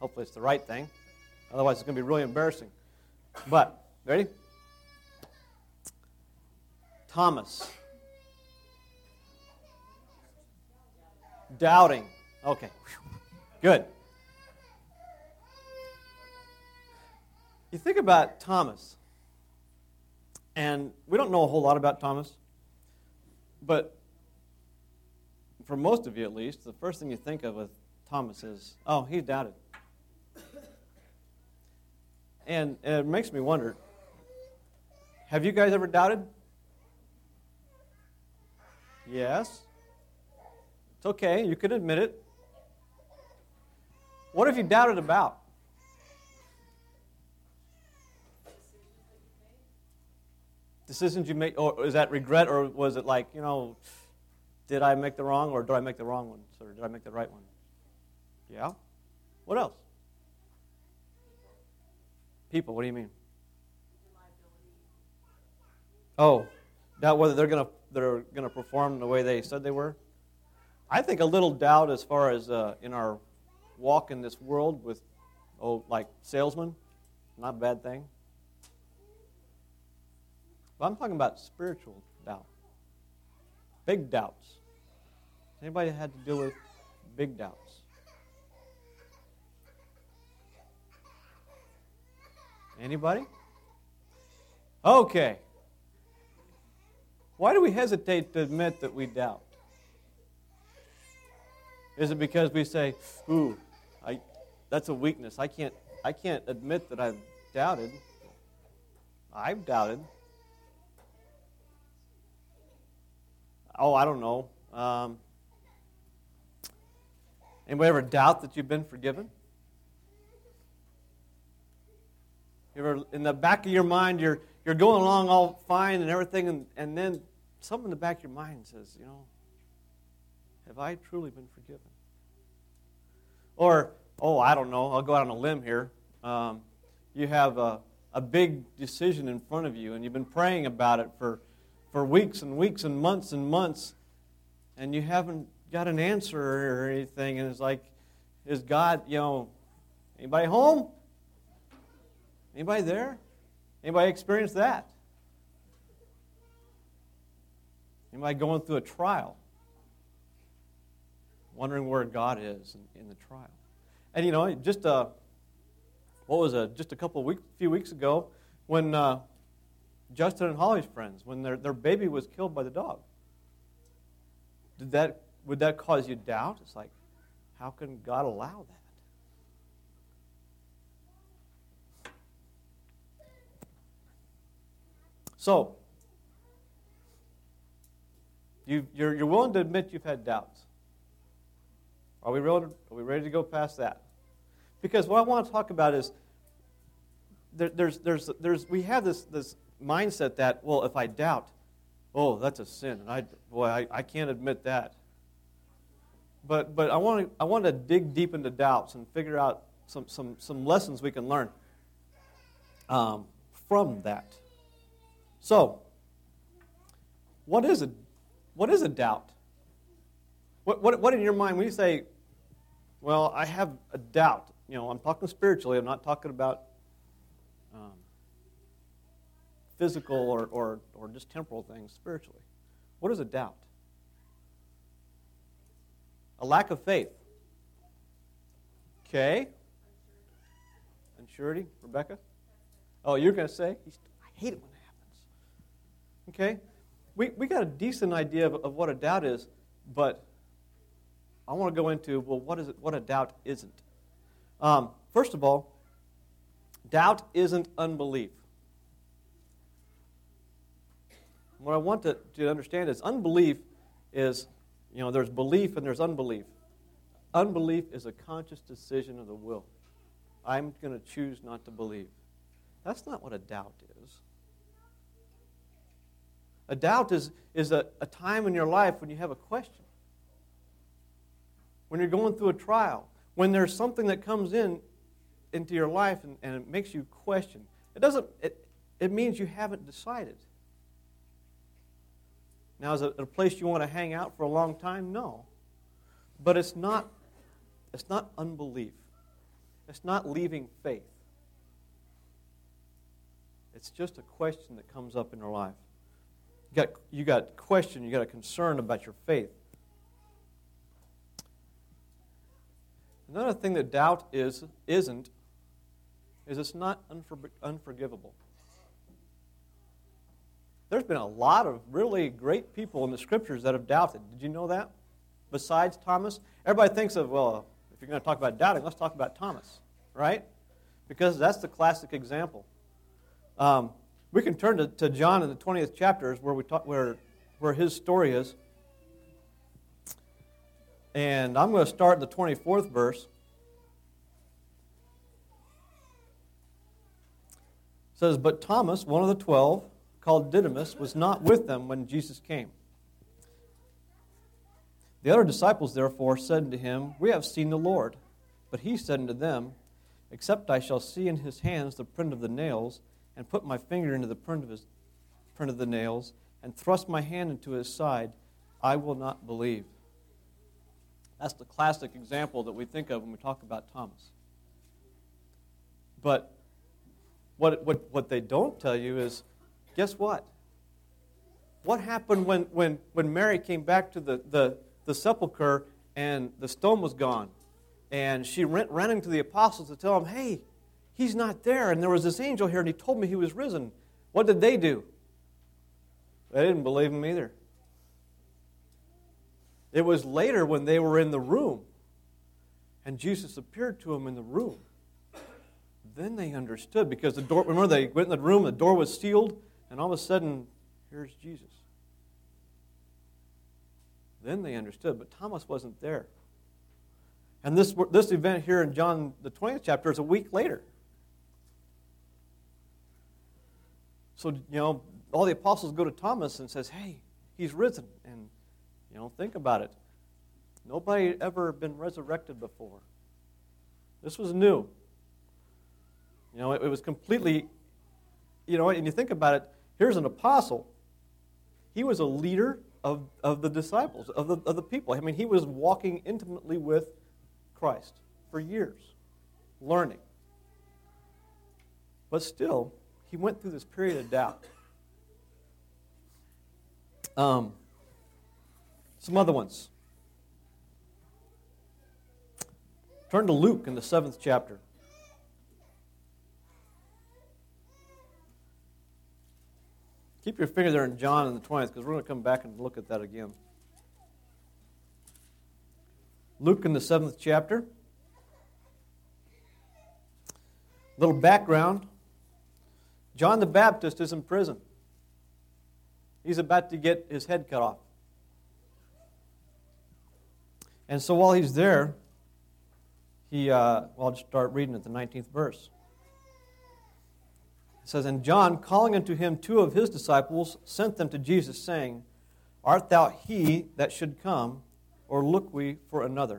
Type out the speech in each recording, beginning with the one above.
Hopefully it's the right thing. Otherwise it's going to be really embarrassing. But, ready? Thomas. Doubting. Okay. Good. You think about Thomas, and we don't know a whole lot about Thomas, but for most of you at least, the first thing you think of with Thomas is, oh, he doubted. And it makes me wonder, have you guys ever doubted? Yes. It's okay, you can admit it. What have you doubted about? Decisions you make, or is that regret, or was it like, did I make the wrong, or did I make the wrong one, or did I make the right one? Yeah. What else? People. What do you mean? Oh, doubt whether they're gonna perform the way they said they were. I think a little doubt as far as in our walk in this world with, like salesmen, not a bad thing. But I'm talking about spiritual doubt. Big doubts. Anybody had to deal with big doubts? Anybody? Okay. Why do we hesitate to admit that we doubt? Is it because we say, "Ooh, that's a weakness. I can't admit that I've doubted. I've doubted." Oh, I don't know. Anybody ever doubt that you've been forgiven? You ever, in the back of your mind, you're going along all fine and everything, and then something in the back of your mind says, have I truly been forgiven? Or, I don't know, I'll go out on a limb here. You have a big decision in front of you, and you've been praying about it for weeks and weeks and months, and you haven't got an answer or anything, and it's like, is God, anybody home? Anybody there? Anybody experience that? Anybody going through a trial? Wondering where God is in the trial. And just just a few weeks ago, when Justin and Holly's friends, when their baby was killed by the dog. Would that cause you doubt? It's like, how can God allow that? So, you're willing to admit you've had doubts. Are we ready to go past that? Because what I want to talk about is we have this mindset that, well, if I doubt, that's a sin, and I can't admit that. But I want to dig deep into doubts and figure out some lessons we can learn from that. So, what is a doubt? What in your mind when you say, well, I have a doubt? I'm talking spiritually. I'm not talking about physical or just temporal things spiritually. What is a doubt? A lack of faith. Okay. Unsurety, Rebecca? Oh, you're going to say? I hate it when that happens. Okay. We got a decent idea of what a doubt is, but I want to go into, well, what a doubt isn't. First of all, doubt isn't unbelief. What I want to understand is unbelief is, there's belief and there's unbelief. Unbelief is a conscious decision of the will. I'm going to choose not to believe. That's not what a doubt is. A doubt is a time in your life when you have a question. When you're going through a trial. When there's something that comes into your life and it makes you question. It means you haven't decided. Now, is it a place you want to hang out for a long time? No. But it's not unbelief. It's not leaving faith. It's just a question that comes up in our life. You got a question, you got a concern about your faith. Another thing that doubt isn't it's not unforgivable. There's been a lot of really great people in the Scriptures that have doubted. Did you know that? Besides Thomas? Everybody thinks of, well, if you're going to talk about doubting, let's talk about Thomas, right? Because that's the classic example. We can turn to John in the 20th chapter, where we talk where his story is. And I'm going to start in the 24th verse. It says, "But Thomas, one of the 12, called Didymus, was not with them when Jesus came. The other disciples therefore said unto him, We have seen the Lord. But he said unto them, Except I shall see in his hands the print of the nails, and put my finger into the print of the nails, and thrust my hand into his side, I will not believe." That's the classic example that we think of when we talk about Thomas. But what they don't tell you is, guess what? What happened when Mary came back to the sepulcher and the stone was gone? And she ran into the apostles to tell them, hey, he's not there, and there was this angel here, and he told me he was risen. What did they do? They didn't believe him either. It was later when they were in the room, and Jesus appeared to them in the room. Then they understood, because the door, remember, they went in the room, the door was sealed, and all of a sudden, here's Jesus. Then they understood, but Thomas wasn't there. And this event here in John, the 20th chapter, is a week later. So, all the apostles go to Thomas and says, hey, he's risen. And, think about it. Nobody had ever been resurrected before. This was new. It was completely, and you think about it, here's an apostle. He was a leader of the disciples, of the people. I mean, he was walking intimately with Christ for years, learning. But still, he went through this period of doubt. Some other ones. Turn to Luke in the 7th chapter. Keep your finger there in John in the 20th, because we're going to come back and look at that again. Luke in the 7th chapter. Little background. John the Baptist is in prison. He's about to get his head cut off. And so while he's there, I'll just start reading at the 19th verse. It says, "And John, calling unto him 2 of his disciples, sent them to Jesus, saying, Art thou he that should come, or look we for another?"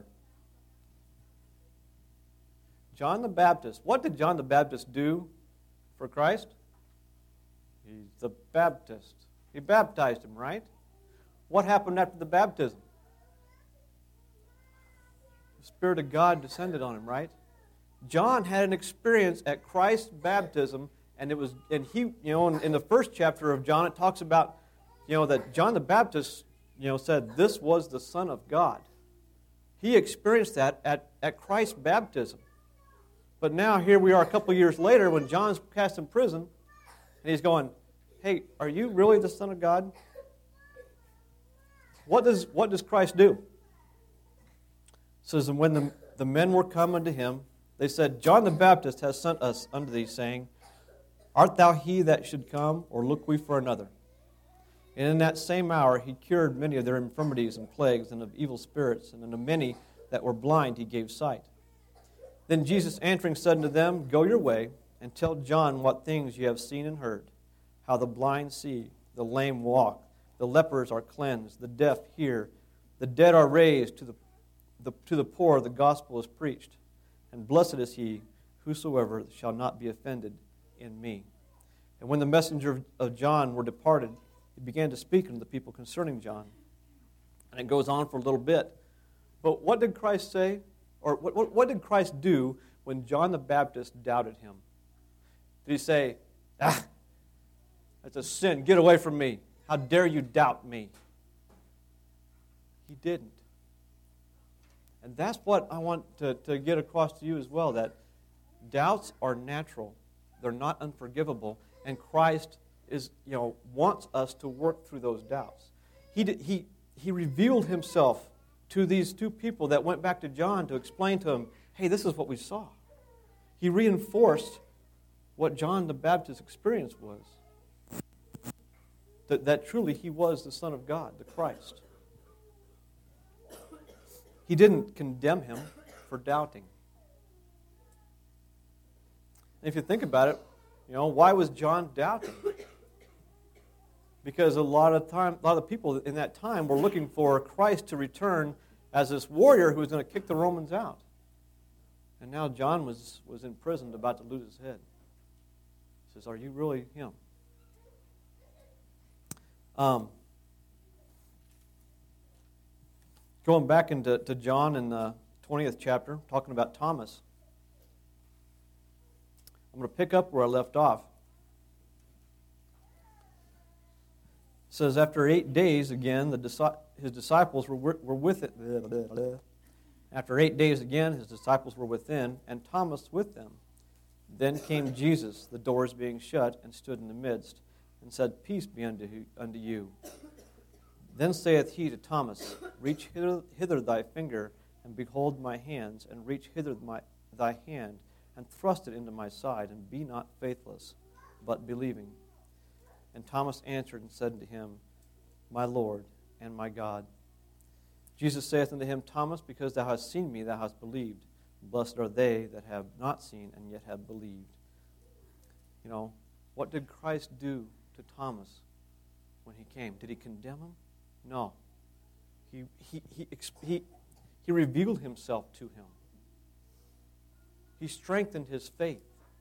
John the Baptist. What did John the Baptist do for Christ? He's the Baptist. He baptized him, right? What happened after the baptism? The Spirit of God descended on him, right? John had an experience at Christ's baptism, and he, in the first chapter of John, it talks about, that John the Baptist, said this was the Son of God. He experienced that at Christ's baptism. But now here we are a couple years later when John's cast in prison, and he's going, hey, are you really the Son of God? What does Christ do? It says, "And when the men were come unto him, they said, John the Baptist has sent us unto thee, saying, Art thou he that should come, or look we for another? And in that same hour he cured many of their infirmities and plagues, and of evil spirits, and unto many that were blind he gave sight. Then Jesus answering said unto them, Go your way, and tell John what things ye have seen and heard, how the blind see, the lame walk, the lepers are cleansed, the deaf hear, the dead are raised, to the poor the gospel is preached. And blessed is he whosoever shall not be offended in me. And when the messenger of John were departed, he began to speak unto the people concerning John. And it goes on for a little bit. But what did Christ say? Or what did Christ do when John the Baptist doubted him? Did he say, that's a sin, get away from me. How dare you doubt me? He didn't. And that's what I want to get across to you as well, that doubts are natural. They're not unforgivable. And Christ wants us to work through those doubts. He revealed himself to these two people that went back to John to explain to him, hey, this is what we saw. He reinforced what John the Baptist's experience was. That truly he was the Son of God, the Christ. He didn't condemn him for doubting. And if you think about it, why was John doubting? Because a lot of people in that time were looking for Christ to return as this warrior who was going to kick the Romans out. And now John was imprisoned, about to lose his head. He says, are you really him? Going back into John in the 20th chapter, talking about Thomas. I'm going to pick up where I left off. It says, after 8 days again, his disciples were with it. After 8 days again, his disciples were within, and Thomas with them. Then came Jesus, the doors being shut, and stood in the midst, and said, peace be unto you. Then saith he to Thomas, reach hither thy finger, and behold my hands, and reach hither thy hand, and thrust it into my side, and be not faithless, but believing. And Thomas answered and said unto him, my Lord and my God. Jesus saith unto him, Thomas, because thou hast seen me, thou hast believed. Blessed are they that have not seen and yet have believed. What did Christ do to Thomas when he came? Did he condemn him? No. He revealed himself to him. He strengthened his faith.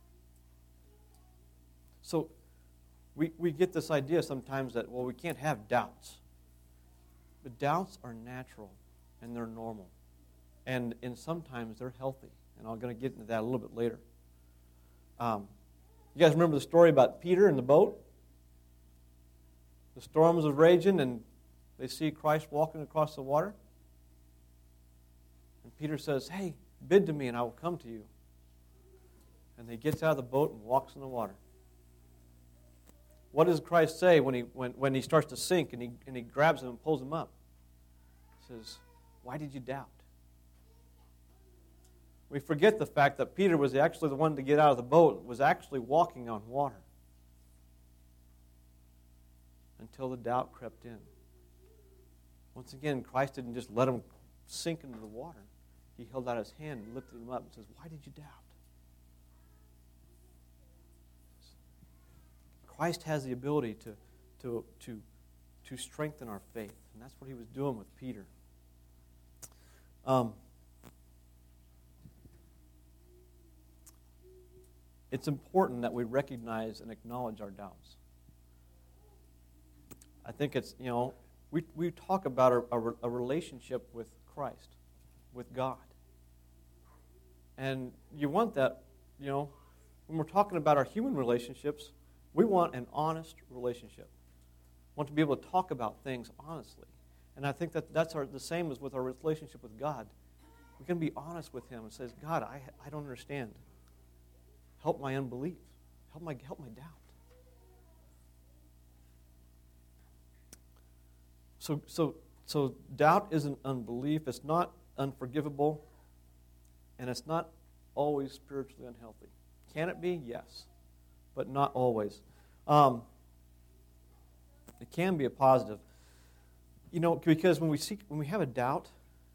So we get this idea sometimes that, we can't have doubts. But doubts are natural and they're normal. And sometimes they're healthy. And I'm going to get into that a little bit later. You guys remember the story about Peter and the boat? The storm was raging and they see Christ walking across the water. And Peter says, hey, bid to me and I will come to you. And he gets out of the boat and walks in the water. What does Christ say when he starts to sink and he grabs him and pulls him up? He says, why did you doubt? We forget the fact that Peter was actually the one to get out of the boat, was actually walking on water. Until the doubt crept in. Once again, Christ didn't just let him sink into the water. He held out his hand and lifted him up and says, why did you doubt? Christ has the ability to strengthen our faith. And that's what he was doing with Peter. It's important that we recognize and acknowledge our doubts. I think it's, we talk about a relationship with Christ, with God. And you want that, when we're talking about our human relationships, we want an honest relationship. We want to be able to talk about things honestly. And I think that's the same as with our relationship with God. We can be honest with him and say, God, I don't understand. Help my unbelief. Help my doubt. So doubt isn't unbelief. It's not unforgivable. And it's not always spiritually unhealthy. Can it be? Yes. But not always. It can be a positive. Because when we have a doubt,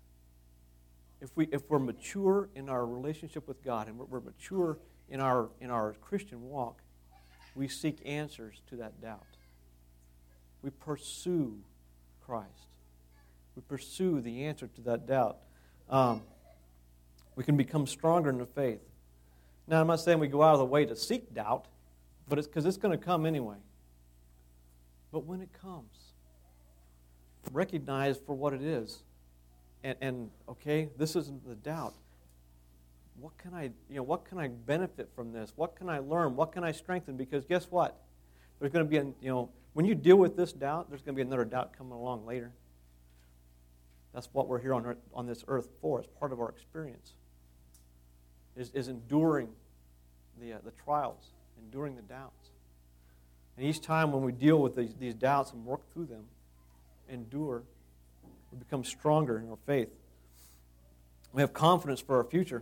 if we're mature in our relationship with God and we're mature in our Christian walk, we seek answers to that doubt. We pursue Christ. We pursue the answer to that doubt. We can become stronger in the faith. Now, I'm not saying we go out of the way to seek doubt, but it's because it's going to come anyway. But when it comes, recognize for what it is. And okay, this isn't the doubt. What what can I benefit from this? What can I learn? What can I strengthen? Because guess what? There's going to be, when you deal with this doubt, there's going to be another doubt coming along later. That's what we're here on this earth for. It's part of our experience. Is enduring the trials, enduring the doubts. And each time when we deal with these doubts and work through them, endure, we become stronger in our faith. We have confidence for our future.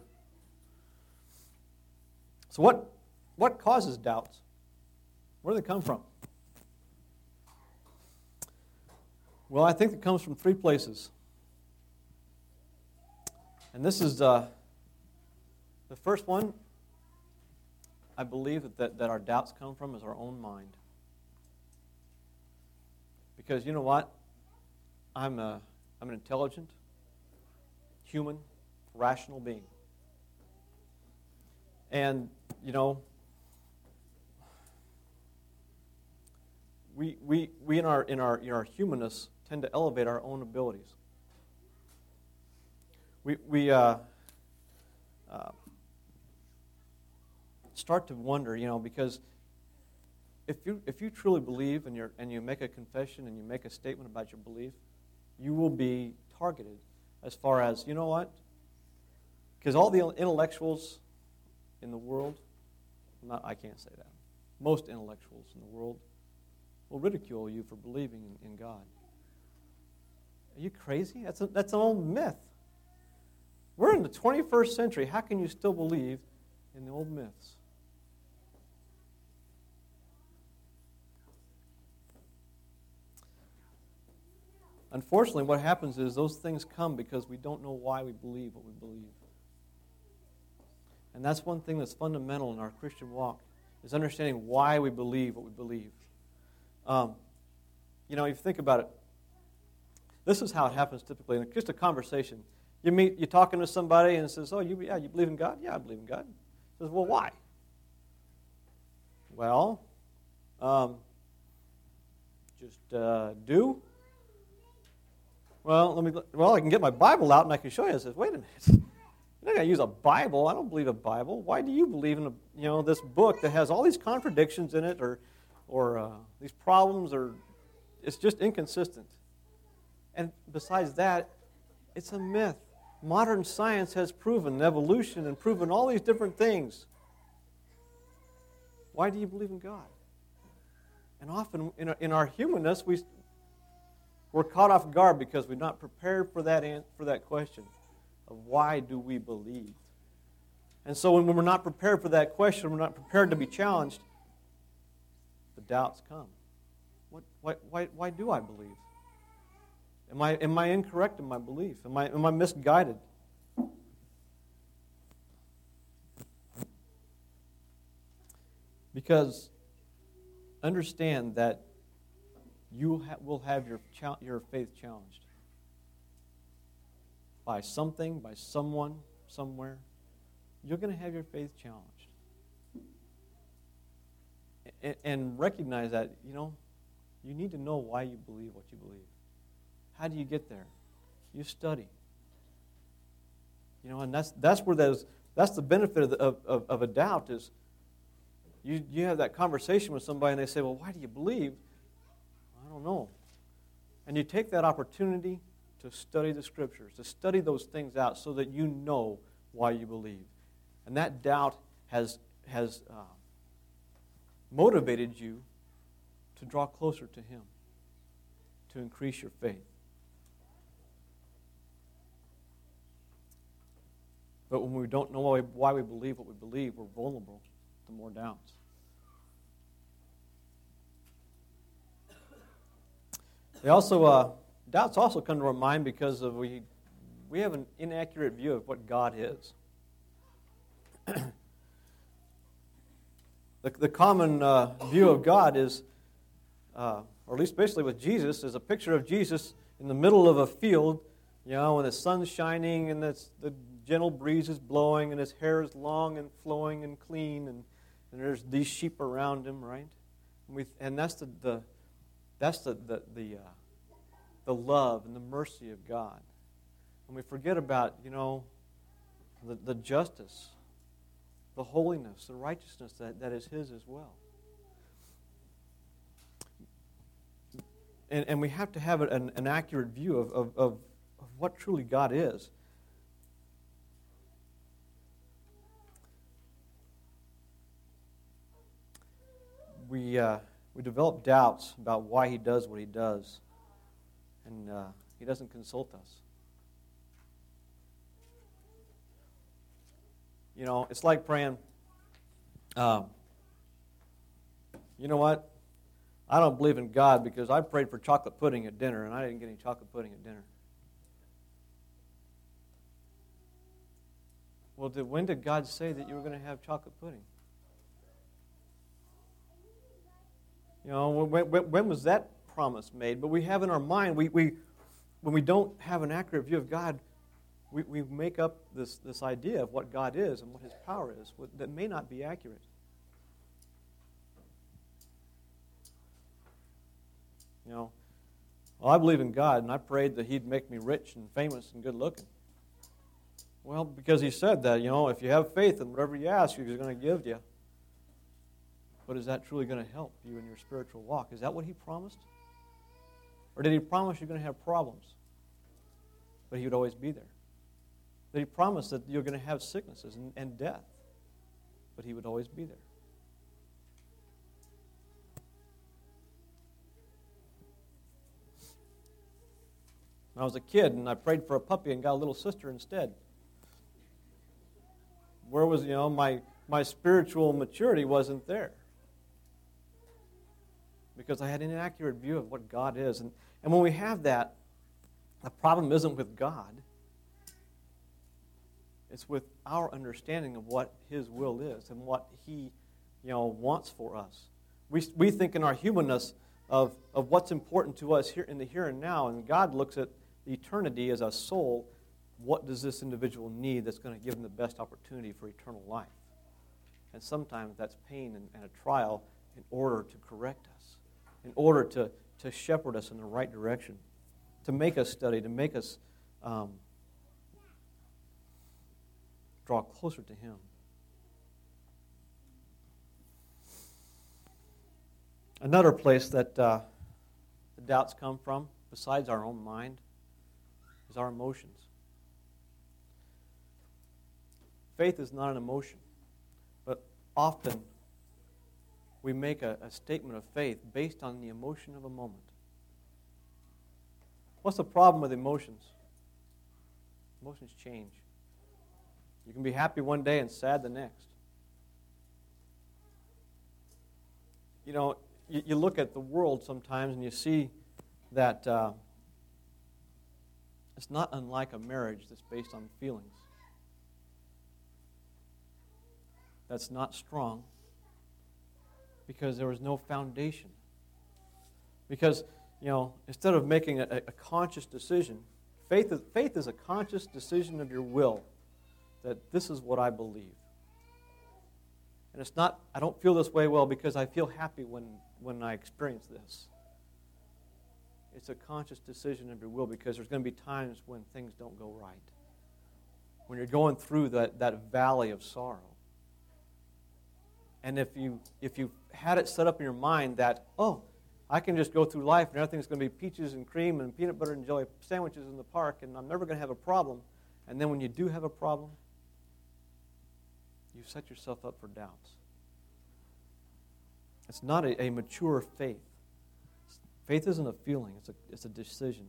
So what causes doubts? Where do they come from? Well, I think it comes from three places. And this is the first one, I believe that our doubts come from is our own mind. Because you know what? I'm an intelligent, human, rational being. And, we in our humanness tend to elevate our own abilities. We start to wonder, because if you truly believe and you make a confession and you make a statement about your belief, you will be targeted as far as, you know what? Because all the intellectuals in the world, I can't say that. Most intellectuals in the world will ridicule you for believing in God. Are you crazy? That's an old myth. We're in the 21st century. How can you still believe in the old myths? Unfortunately, what happens is those things come because we don't know why we believe what we believe. And that's one thing that's fundamental in our Christian walk, is understanding why we believe what we believe. If you think about it, this is how it happens typically in just a conversation. You're talking to somebody and it says, you believe in God? Yeah, I believe in God. It says, well, why? Well, do. Well, I can get my Bible out and I can show you. It says, wait a minute. You're not going to use a Bible. I don't believe a Bible. Why do you believe in this book that has all these contradictions in it or these problems, or it's just inconsistent? And besides that, it's a myth. Modern science has proven evolution and proven all these different things. Why do you believe in God? And often in our humanness, we're caught off guard because we're not prepared for that question of why do we believe. And so when we're not prepared for that question, we're not prepared to be challenged, the doubts come. Why do I believe? Am I incorrect in my belief? Am I misguided? Because understand that you will have your faith challenged by something, by someone, somewhere. You're going to have your faith challenged. And recognize that, you need to know why you believe what you believe. How do you get there? You study. And that's where that's the benefit of a doubt is you have that conversation with somebody and they say, well, why do you believe? I don't know. And you take that opportunity to study the Scriptures, to study those things out so that you know why you believe. And that doubt has motivated you to draw closer to Him, to increase your faith. But when we don't know why we believe what we believe, we're vulnerable to more doubts. Doubts also come to our mind because we have an inaccurate view of what God is. The common view of God is, or at least basically with Jesus, is a picture of Jesus in the middle of a field, when the sun's shining and the gentle breeze is blowing and his hair is long and flowing and clean and there's these sheep around him, right? And that's the love and the mercy of God. And we forget about, the justice the holiness, the righteousness that is His as well. And we have to have an accurate view of what truly God is. We develop doubts about why He does what He does, and He doesn't consult us. You know, it's like praying, you know what? I don't believe in God because I prayed for chocolate pudding at dinner, and I didn't get any chocolate pudding at dinner. Well, when did God say that you were going to have chocolate pudding? You know, when was that promise made? But we have in our mind, when we don't have an accurate view of God, we make up this idea of what God is and what His power is that may not be accurate. You know, well, I believe in God, and I prayed that He'd make me rich and famous and good looking. Well, because He said that, you know, if you have faith in whatever you ask, He's going to give you. But is that truly going to help you in your spiritual walk? Is that what He promised? Or did He promise you're going to have problems, but He would always be there? Did He promise that you're going to have sicknesses and death, but He would always be there? When I was a kid and I prayed for a puppy and got a little sister instead. Where was, you know, my spiritual maturity wasn't there. Because I had an inaccurate view of what God is. And when we have that, the problem isn't with God. It's with our understanding of what His will is and what He, you know, wants for us. We think in our humanness of what's important to us here in the here and now, and God looks at eternity as a soul. What does this individual need that's going to give them the best opportunity for eternal life? And sometimes that's pain and a trial in order to correct us, in order to shepherd us in the right direction, to make us study, to make us draw closer to Him. Another place that the doubts come from, besides our own mind, is our emotions. Faith is not an emotion, but often we make a statement of faith based on the emotion of a moment. What's the problem with emotions? Emotions change. You can be happy one day and sad the next. You know, you look at the world sometimes and you see that it's not unlike a marriage that's based on feelings. That's not strong because there was no foundation. Because, you know, instead of making a conscious decision, faith is a conscious decision of your will that this is what I believe. And it's not, I don't feel this way well because I feel happy when I experience this. It's a conscious decision of your will because there's going to be times when things don't go right. When you're going through that valley of sorrow. And if you had it set up in your mind that, oh, I can just go through life and everything's going to be peaches and cream and peanut butter and jelly sandwiches in the park and I'm never going to have a problem. And then when you do have a problem, you set yourself up for doubts. It's not a mature faith. Faith isn't a feeling, it's a decision.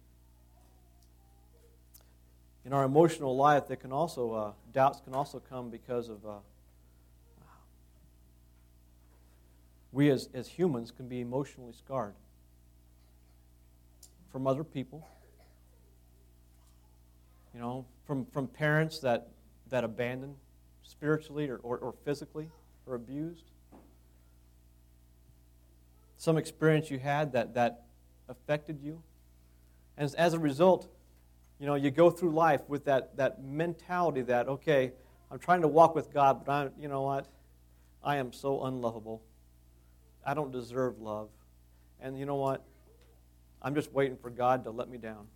In our emotional life, there can also doubts can also come because of we as humans can be emotionally scarred from other people. You know, from parents that abandon spiritually or physically or abused. Some experience you had that affected you. And as a result, you know, you go through life with that mentality that, okay, I'm trying to walk with God, but you know what? I am so unlovable. I don't deserve love. And you know what? I'm just waiting for God to let me down.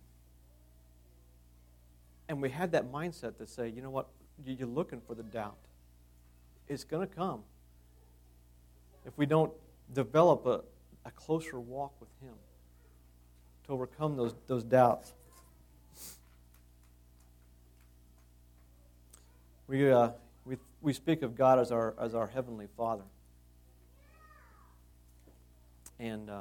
And we had that mindset to say, you know what? You're looking for the doubt. it's going to come if we don't develop a closer walk with Him to overcome those doubts. We speak of God as our Heavenly Father. And,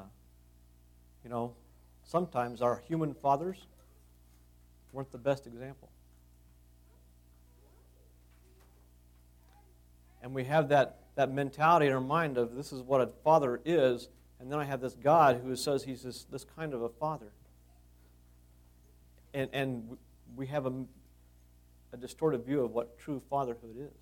sometimes our human fathers weren't the best example. And we have that mentality in our mind of this is what a father is, and then I have this God who says He's this kind of a father. And we have a distorted view of what true fatherhood is.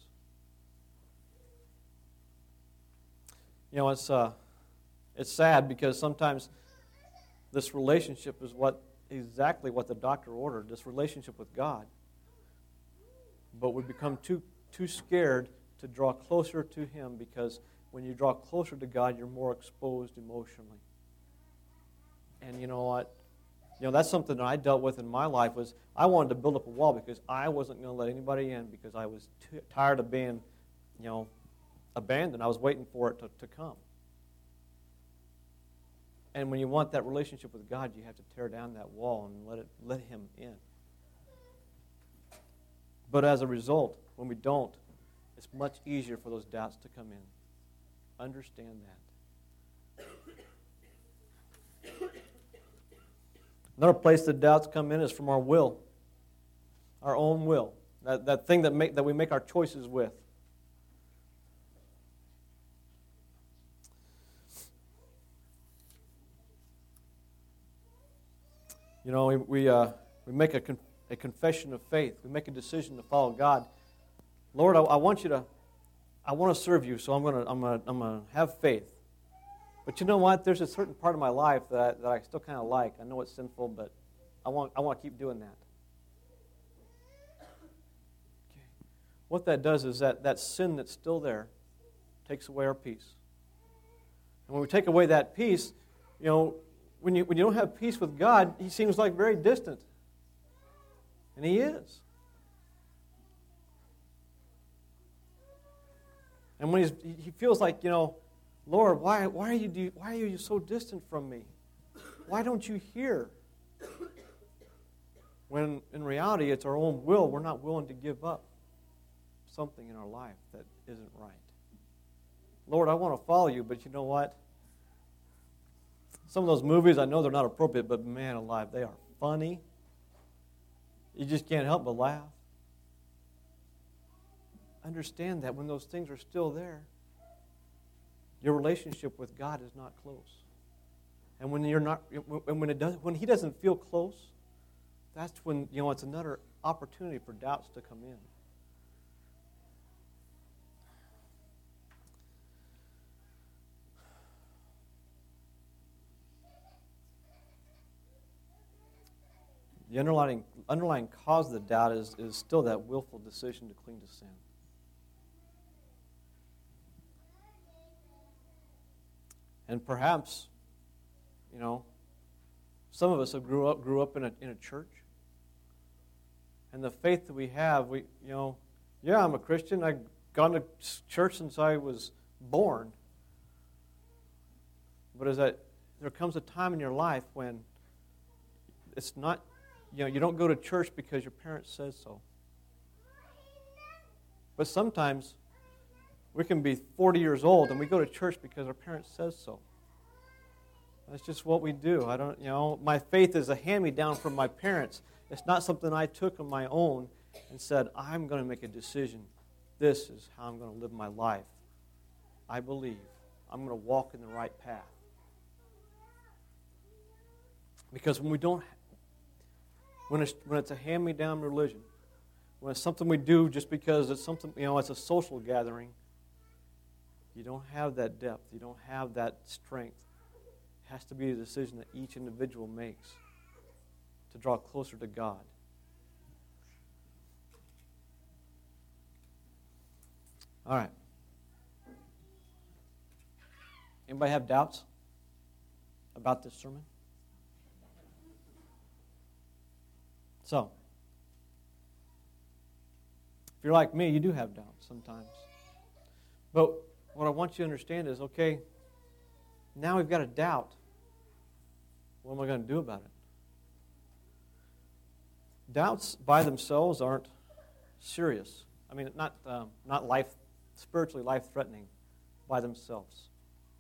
It's sad because sometimes this relationship is exactly what the doctor ordered, this relationship with God. But we become too scared to draw closer to Him, because when you draw closer to God, you're more exposed emotionally. And you know what? That's something that I dealt with in my life. Was I wanted to build up a wall because I wasn't going to let anybody in, because I was tired of being, abandoned. I was waiting for it to come. And when you want that relationship with God, you have to tear down that wall and let Him in. But as a result, when we don't, it's much easier for those doubts to come in. Understand that. Another place that doubts come in is from our will, our own will, that thing that we make our choices with. We make a confession of faith. We make a decision to follow God. Lord, I want to serve You, so I'm gonna have faith. But you know what? There's a certain part of my life that I still kind of like. I know it's sinful, but I want to keep doing that. Okay. What that does is that sin that's still there takes away our peace. And when we take away that peace, when you don't have peace with God, He seems like very distant. And He is. And when he feels like, Lord, why are you so distant from me? Why don't You hear? When in reality it's our own will. We're not willing to give up something in our life that isn't right. Lord, I want to follow You, but you know what? Some of those movies, I know they're not appropriate, but man alive, they are funny. You just can't help but laugh. Understand that when those things are still there, your relationship with God is not close. And when when He doesn't feel close, that's when it's another opportunity for doubts to come in. The underlying cause of the doubt is still that willful decision to cling to sin. And perhaps, some of us have grew up in a church, and the faith that we have, I'm a Christian. I've gone to church since I was born. But there comes a time in your life when it's not. You don't go to church because your parents says so. But sometimes we can be 40 years old and we go to church because our parents says so. That's just what we do. My faith is a hand-me-down from my parents. It's not something I took on my own and said, I'm going to make a decision. This is how I'm going to live my life. I believe I'm going to walk in the right path. Because when it's a hand-me-down religion, when it's something we do just because it's something, it's a social gathering, you don't have that depth. You don't have that strength. It has to be a decision that each individual makes to draw closer to God. All right. Anybody have doubts about this sermon? So, if you're like me, you do have doubts sometimes. But what I want you to understand is, okay, now we've got a doubt. What am I going to do about it? Doubts by themselves aren't serious. I mean, not spiritually life-threatening by themselves.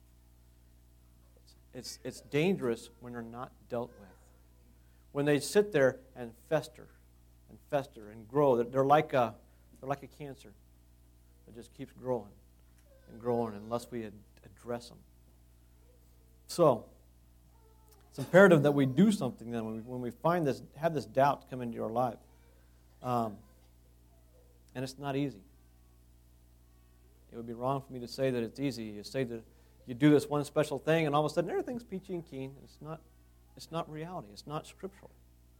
It's dangerous when they're not dealt with. When they sit there and fester and grow, they're like a cancer that just keeps growing and growing unless we address them. So it's imperative that we do something then when we have this doubt come into your life. And it's not easy. It would be wrong for me to say that it's easy. You say that you do this one special thing and all of a sudden everything's peachy and keen. It's not reality. It's not scriptural.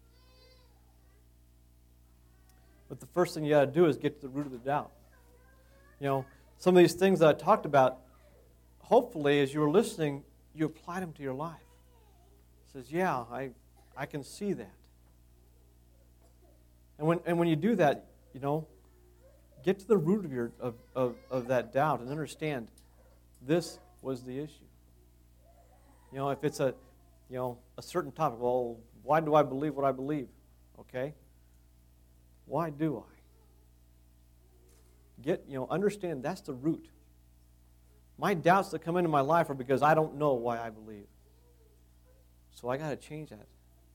But the first thing you got to do is get to the root of the doubt. Some of these things that I talked about, hopefully as you were listening, you applied them to your life. It says, yeah, I can see that. And when you do that, get to the root of that doubt and understand this was the issue. If it's a certain topic, well, why do I believe what I believe? Okay? Why do I? Understand that's the root. My doubts that come into my life are because I don't know why I believe. So I got to change that.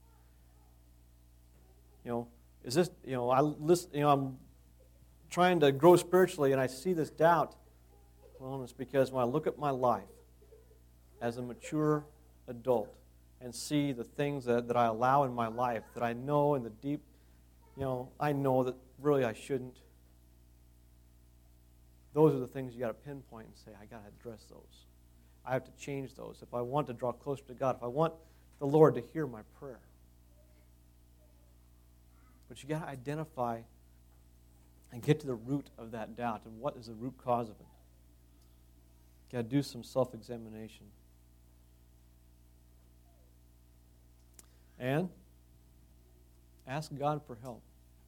Is this, I listen, I'm trying to grow spiritually and I see this doubt. Well, it's because when I look at my life as a mature adult and see the things that I allow in my life that I know in the deep, I know that really I shouldn't. Those are the things you got to pinpoint and say, I got to address those. I have to change those if I want to draw closer to God, if I want the Lord to hear my prayer. But you got to identify and get to the root of that doubt and what is the root cause of it. You got to do some self-examination. And ask God for help.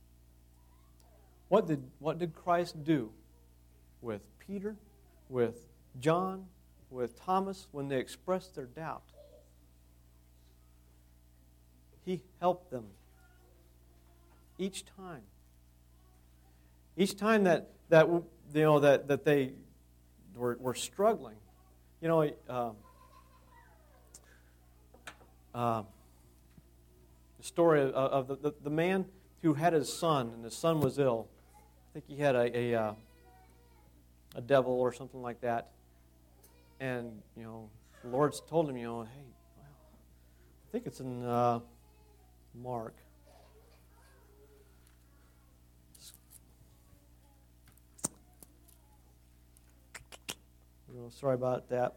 What did Christ do with Peter, with John, with Thomas when they expressed their doubt? He helped them each time. Each time that they were struggling. The story of the man who had his son, and his son was ill. I think he had a devil or something like that. And, the Lord's told him, hey, well, I think it's in Mark. Sorry about that.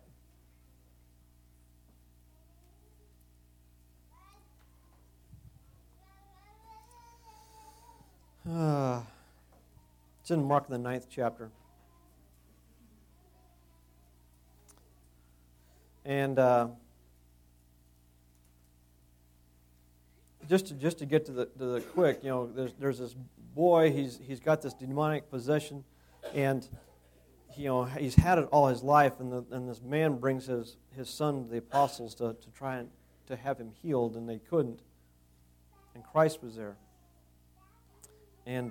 It's in Mark, the 9th chapter. And just to get to the quick, there's this boy. He's got this demonic possession, and he's had it all his life. And this man brings his son to the apostles to try and to have him healed, and they couldn't. And Christ was there. And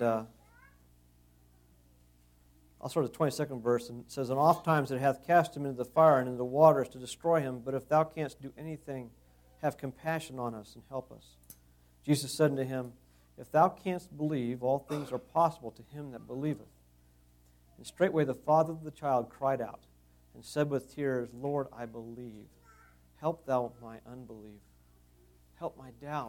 I'll start at the 22nd verse, and it says, And oft times it hath cast him into the fire and into the waters to destroy him, but if thou canst do anything, have compassion on us and help us. Jesus said unto him, If thou canst believe, all things are possible to him that believeth. And straightway the father of the child cried out, and said with tears, Lord, I believe. Help thou my unbelief. Help my doubt.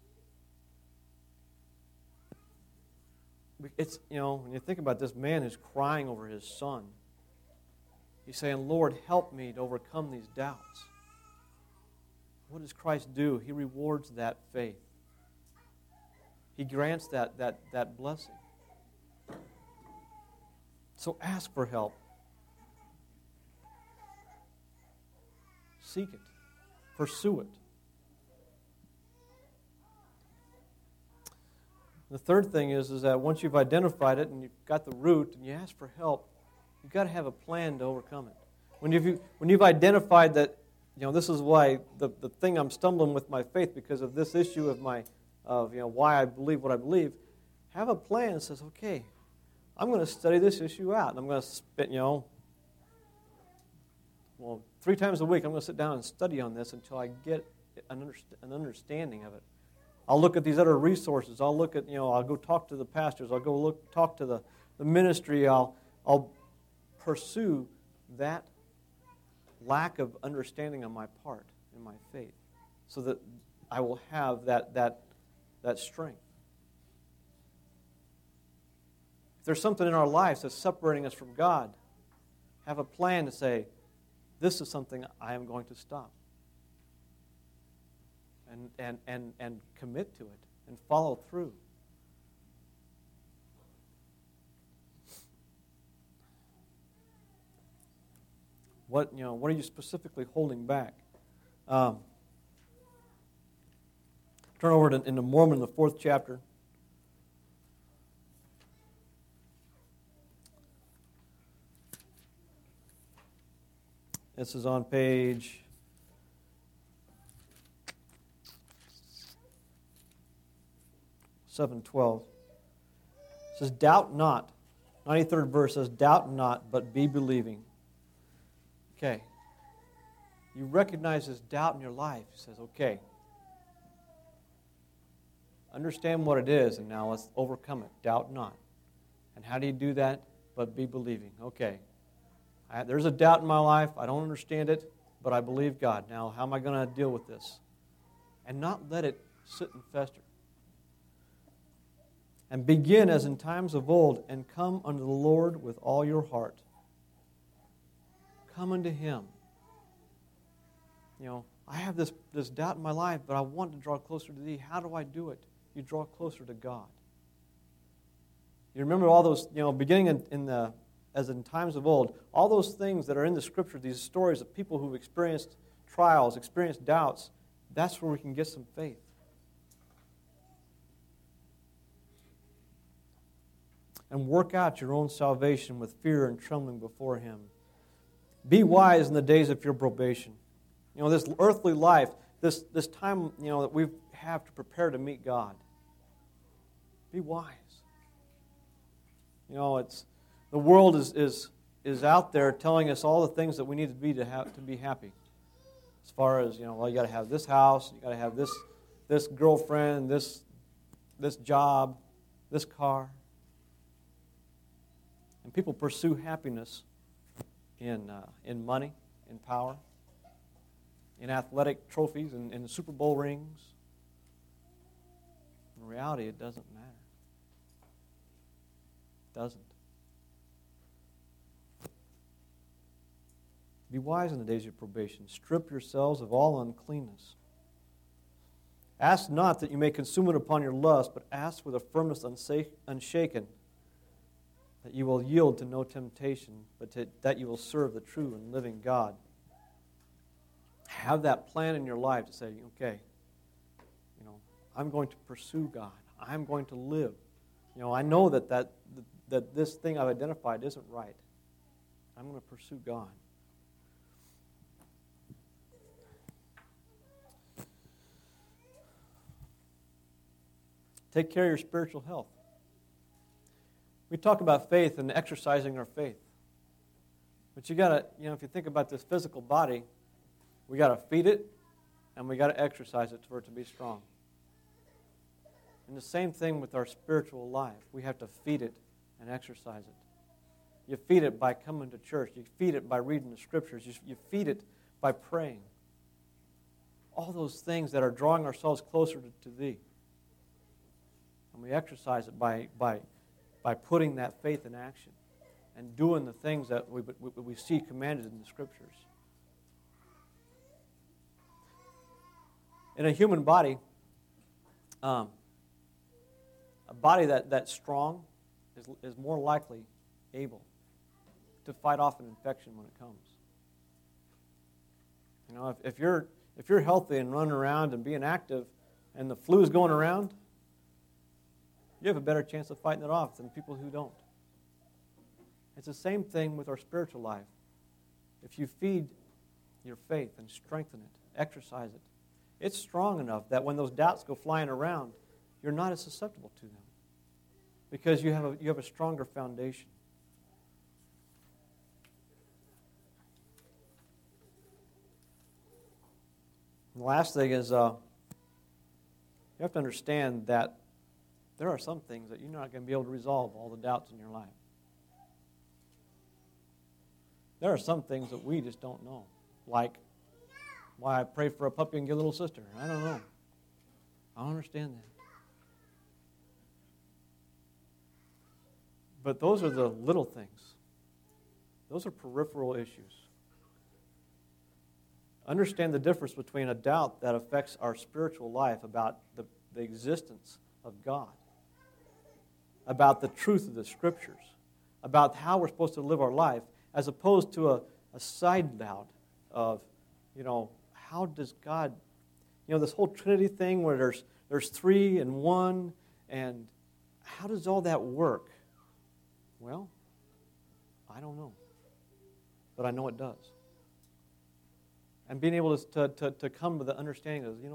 It's, when you think about this man who's crying over his son, he's saying, Lord, help me to overcome these doubts. What does Christ do? He rewards that faith. He grants that blessing. So ask for help. Seek it. Pursue it. The third thing is that once you've identified it and you've got the root and you ask for help, You've got to have a plan to overcome it. When you've identified that, this is why the thing I'm stumbling with my faith because of this issue of why I believe what I believe, have a plan that says, okay, I'm going to study this issue out. And I'm going to spend, 3 times a week I'm going to sit down and study on this until I get an understanding of it. I'll look at these other resources. I'll look at, I'll go talk to the pastors. I'll go talk to the ministry. I'll pursue that lack of understanding on my part in my faith so that I will have that strength. If there's something in our lives that's separating us from God, have a plan to say, this is something I am going to stop. And commit to it and follow through. What are you specifically holding back? Turn over into Mormon, the 4th chapter. This is on page 712. It says, doubt not. 93rd verse says, doubt not, but be believing. Okay. You recognize this doubt in your life. He says, okay, understand what it is, and now let's overcome it. Doubt not. And how do you do that? But be believing. Okay. There's a doubt in my life. I don't understand it, but I believe God. Now, how am I going to deal with this? And not let it sit and fester. And begin as in times of old, and come unto the Lord with all your heart. Come unto Him. I have this doubt in my life, but I want to draw closer to Thee. How do I do it? You draw closer to God. You remember all those, beginning as in times of old, all those things that are in the Scripture, these stories of people who've experienced trials, experienced doubts, that's where we can get some faith. And work out your own salvation with fear and trembling before Him. Be wise in the days of your probation. This earthly life, this time, that we have to prepare to meet God. Be wise. The world is out there telling us all the things that we need to be to be happy. As far as, you got to have this house, you got to have this girlfriend, this job, this car. And people pursue happiness in money, in power, in athletic trophies, in Super Bowl rings. In reality, it doesn't matter. It doesn't. Be wise in the days of your probation. Strip yourselves of all uncleanness. Ask not that you may consume it upon your lust, but ask with a firmness unshaken, that you will yield to no temptation, but that you will serve the true and living God. Have that plan in your life to say, okay, I'm going to pursue God. I'm going to live. I know that this thing I've identified isn't right. I'm going to pursue God. Take care of your spiritual health. We talk about faith and exercising our faith. But you got to, if you think about this physical body, we got to feed it and we got to exercise it for it to be strong. And the same thing with our spiritual life. We have to feed it and exercise it. You feed it by coming to church. You feed it by reading the Scriptures. You feed it by praying. All those things that are drawing ourselves closer to Thee. And we exercise it by putting that faith in action and doing the things that we see commanded in the Scriptures. In a human body, a body that's strong is more likely able to fight off an infection when it comes. If you're healthy and running around and being active and the flu is going around, you have a better chance of fighting it off than people who don't. It's the same thing with our spiritual life. If you feed your faith and strengthen it, exercise it, it's strong enough that when those doubts go flying around, you're not as susceptible to them because you have a stronger foundation. And the last thing is you have to understand that there are some things that you're not going to be able to resolve all the doubts in your life. There are some things that we just don't know, like why I pray for a puppy and get a little sister. I don't know. I don't understand that. But those are the little things. Those are peripheral issues. Understand the difference between a doubt that affects our spiritual life about the existence of God, about the truth of the Scriptures, about how we're supposed to live our life, as opposed to a side doubt of, how does God, this whole Trinity thing where there's three and one, and how does all that work? Well, I don't know, but I know it does. And being able to come to the understanding of,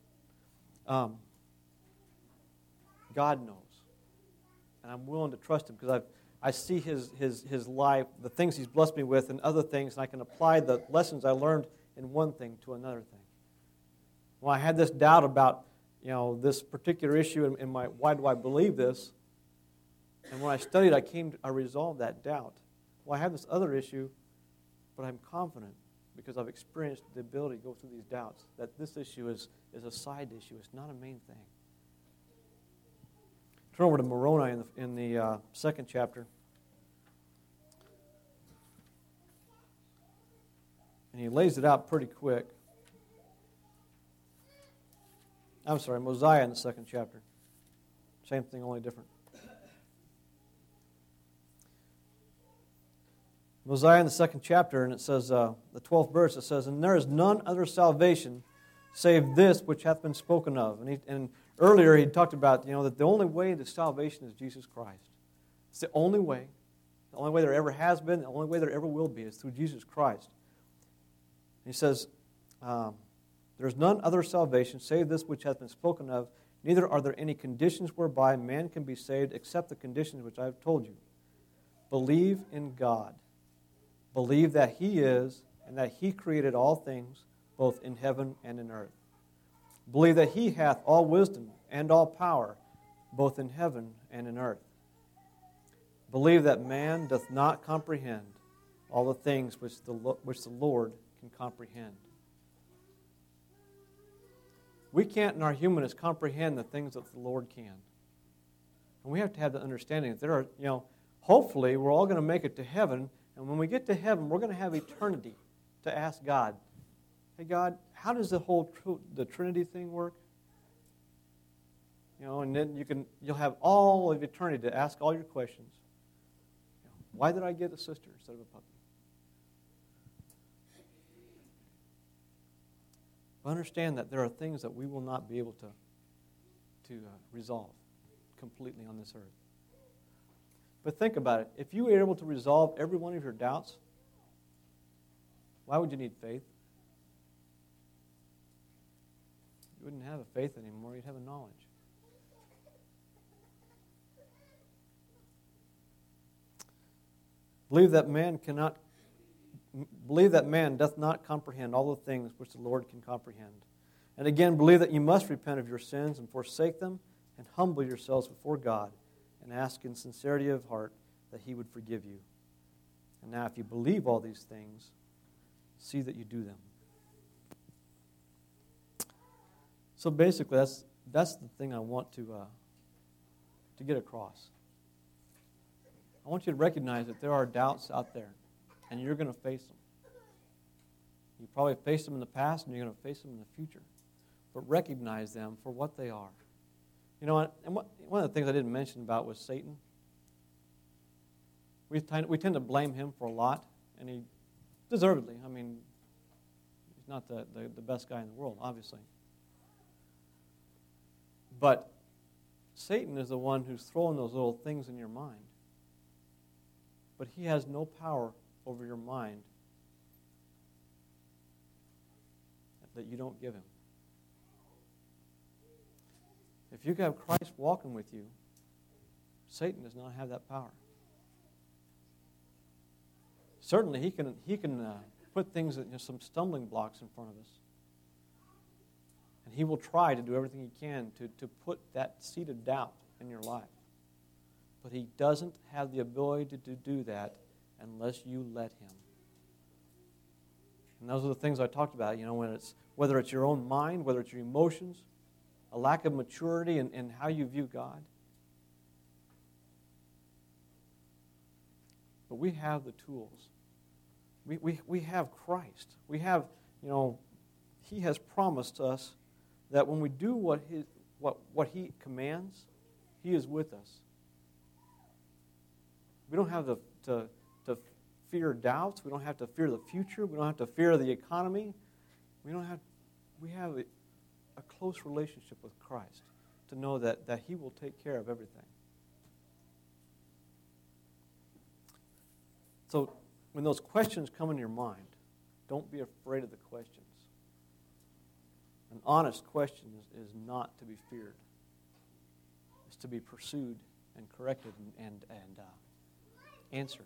God knows. And I'm willing to trust Him because I see His life, the things He's blessed me with, and other things, and I can apply the lessons I learned in one thing to another thing. When I had this doubt about, this particular issue in my, why do I believe this? And when I studied, I resolved that doubt. Well, I have this other issue, but I'm confident because I've experienced the ability to go through these doubts that this issue is a side issue. It's not a main thing. Turn over to Moroni in the second chapter. And he lays it out pretty quick. I'm sorry, Mosiah in the second chapter. Same thing, only different. Mosiah in the second chapter, and it says, the 12th verse, it says, "And there is none other salvation save this which hath been spoken of." And earlier he talked about, that the only way to salvation is Jesus Christ. It's the only way. The only way there ever has been, the only way there ever will be is through Jesus Christ. And he says, "There is none other salvation save this which hath been spoken of, neither are there any conditions whereby man can be saved except the conditions which I have told you. Believe in God. Believe that He is, and that He created all things, both in heaven and in earth. Believe that He hath all wisdom and all power, both in heaven and in earth. Believe that man doth not comprehend all the things which the Lord can comprehend." We can't in our humanness comprehend the things that the Lord can. And we have to have the understanding that there are, hopefully we're all going to make it to heaven. And when we get to heaven, we're going to have eternity to ask God, "Hey God, how does the Trinity thing work?" And then you'll have all of eternity to ask all your questions. Why did I get a sister instead of a puppy? But understand that there are things that we will not be able to resolve completely on this earth. But think about it. If you were able to resolve every one of your doubts, why would you need faith? You wouldn't have a faith anymore. You'd have a knowledge. Believe that man doth not comprehend all the things which the Lord can comprehend. And again, believe that you must repent of your sins and forsake them, and humble yourselves before God, and ask in sincerity of heart that He would forgive you. And now if you believe all these things, see that you do them. So basically, that's the thing I want to get across. I want you to recognize that there are doubts out there, and you're going to face them. You probably faced them in the past, and you're going to face them in the future. But recognize them for what they are. And one of the things I didn't mention about was Satan. We tend to blame him for a lot, and he deservedly. I mean, he's not the best guy in the world, obviously. But Satan is the one who's throwing those little things in your mind. but he has no power over your mind that you don't give him. If you have Christ walking with you, Satan does not have that power. Certainly, he can put things, some stumbling blocks in front of us. And he will try to do everything he can to put that seed of doubt in your life. But he doesn't have the ability to do that unless you let him. And those are the things I talked about, whether it's your own mind, whether it's your emotions, a lack of maturity in how you view God. But we have the tools. We have Christ. We have, he has promised us that when we do what he commands, he is with us. We don't have to fear doubts. We don't have to fear the future. We don't have to fear the economy. We have a close relationship with Christ to know that he will take care of everything. So when those questions come in your mind, don't be afraid of the questions. An honest question is not to be feared. It's to be pursued and corrected and answered.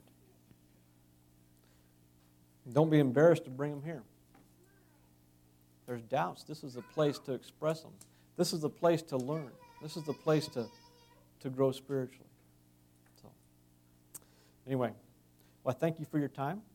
Don't be embarrassed to bring them here. There's doubts. This is the place to express them. This is the place to learn. This is the place to grow spiritually. So, anyway, well, I thank you for your time.